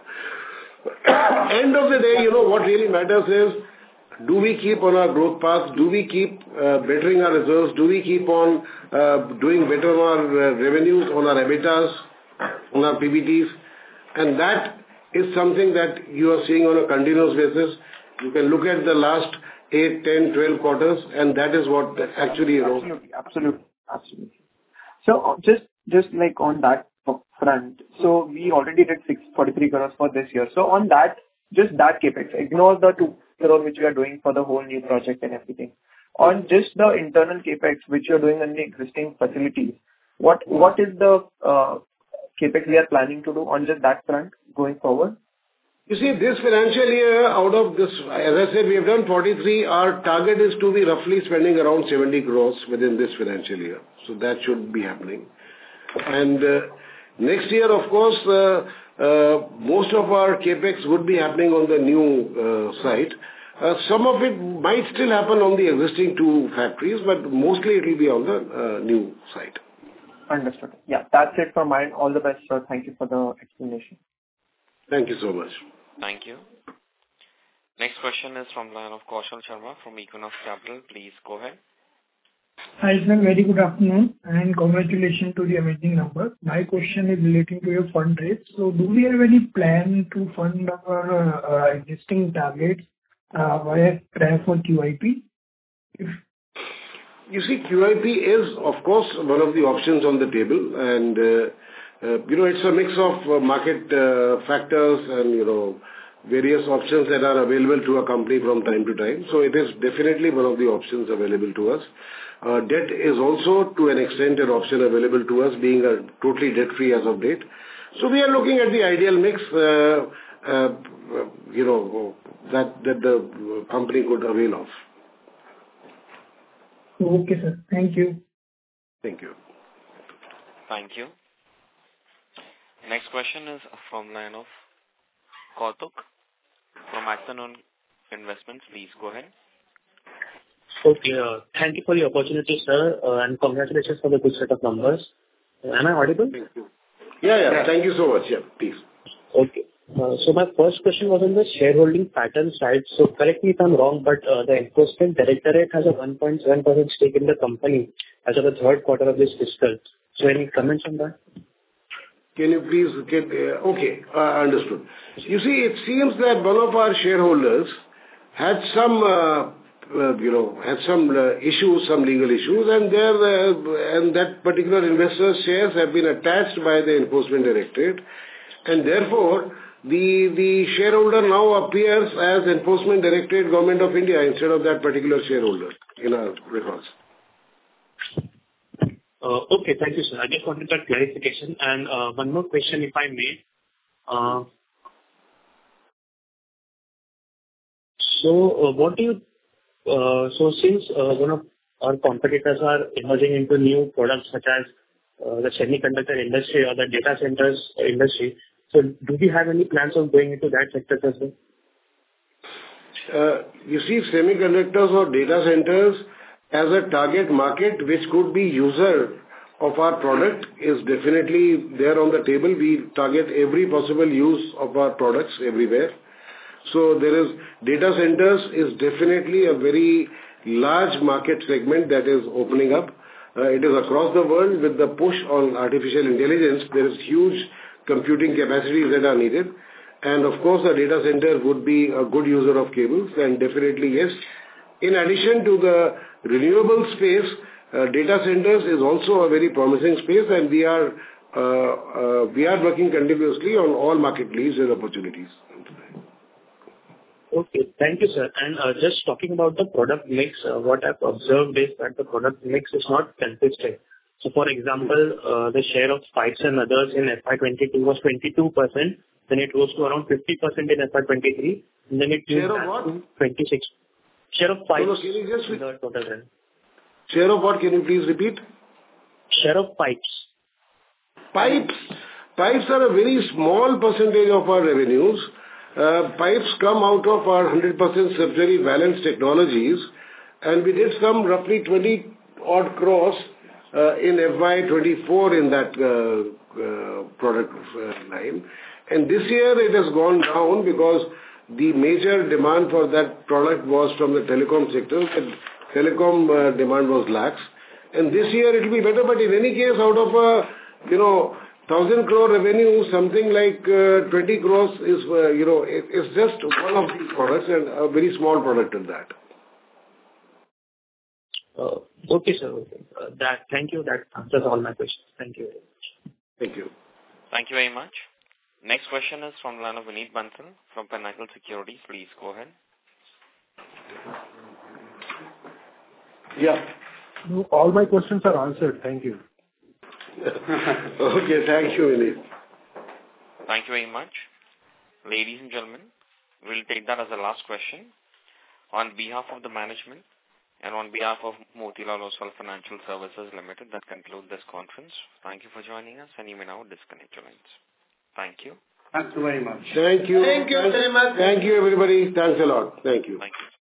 End of the day, what really matters is, do we keep on our growth path? Do we keep bettering our reserves? Do we keep on doing better on our revenues, on our EBITDAs, on our PBTs? And that is something that you are seeing on a continuous basis. You can look at the last 8, 10, 12 quarters, and that is what actually... Absolutely. So just like on that front, so we already did 643 crores for this year. So on that, just that CapEx, ignore the 2 crore which we are doing for the whole new project and everything. On just the internal CapEx which you are doing in the existing facilities, what is the CapEx we are planning to do on just that front going forward? You see, this financial year, out of this, as I said, we have done 43. Our target is to be roughly spending around 70 crores within this financial year. So that should be happening. And next year, of course, most of our CapEx would be happening on the new site. Some of it might still happen on the existing 2 factories, but mostly it will be on the new site. Understood. Yeah, that's it from mine. All the best, sir. Thank you for the explanation. Thank you so much. Thank you. Next question is from the line of Kaushal Sharma from Equinox Capital. Please go ahead. Hi, sir. Very good afternoon and congratulations to the amazing number. My question is relating to your fundraise. So do we have any plan to fund our existing targets via prayer for QIP? You see, QIP is, of course, one of the options on the table, and it's a mix of market factors and various options that are available to a company from time to time. So it is definitely one of the options available to us. Debt is also, to an extent, an option available to us, being totally debt-free as of date. So we are looking at the ideal mix, that the company could avail of. Okay, sir. Thank you. Thank you. Thank you. Next question is from line of Kautuk from Axon Investments. Please go ahead. Okay. Thank you for the opportunity, sir, and congratulations for the good set of numbers. Am I audible? Thank you. Yeah. Thank you so much. Yeah, please. Okay. So my first question was on the shareholding pattern side. So correct me if I'm wrong, but the Enforcement Directorate has a 1.7% stake in the company as of the third quarter of this fiscal. So any comments on that? Can you please okay, understood. You see, it seems that one of our shareholders had some, issues, some legal issues, and that particular investor's shares have been attached by the Enforcement Directorate, and therefore, the shareholder now appears as Enforcement Directorate, Government of India, instead of that particular shareholder in our records. Okay, thank you, sir. I just wanted that clarification. And one more question, if I may. So since one of our competitors are emerging into new products such as the semiconductor industry or the data centers industry, so do we have any plans of going into that sector as well? You see, semiconductors or data centers as a target market which could be user of our product is definitely there on the table. We target every possible use of our products everywhere. So there is data centers is definitely a very large market segment that is opening up. It is across the world with the push on artificial intelligence. There is huge computing capacities that are needed. And of course, the data center would be a good user of cables, and definitely yes. In addition to the renewable space, data centers is also a very promising space, and we are working continuously on all market leads and opportunities. Okay, thank you, sir. And just talking about the product mix, what I've observed is that the product mix is not consistent. So, for example, the share of pipes and others in FY22 was 22%, then it rose to around 50% in FY23, and then it came back to 26%. Share of pipes. No, can you just in the total run. Share of what? Can you please repeat? Share of pipes. Pipes are a very small percentage of our revenues. Pipes come out of our 100% subsidiary Valence Technologies, and we did some roughly 20 odd crores in FY24 in that product line. And this year it has gone down because the major demand for that product was from the telecom sector. And telecom demand was lax. And this year it will be better, but in any case, out of 1,000 crore revenue, something like 20 crores is, it's just one of these products and a very small product in that. Okay, sir. Okay. Thank you. That answers all my questions. Thank you very much. Thank you. Thank you very much. Next question is from the line of Vineet Bansal from Pinnacle Securities. Please go ahead. Yeah. No, all my questions are answered. Thank you. Okay, thank you, Vineet. Thank you very much. Ladies and gentlemen, we'll take that as the last question. On behalf of the management and on behalf of Motilal Oswal Financial Services Limited, that concludes this conference. Thank you for joining us, and you may now disconnect your lines. Thank you. Thank you very much. Thank you. Thank you very much. Thank you, everybody. Thanks a lot. Thank you. Thank you.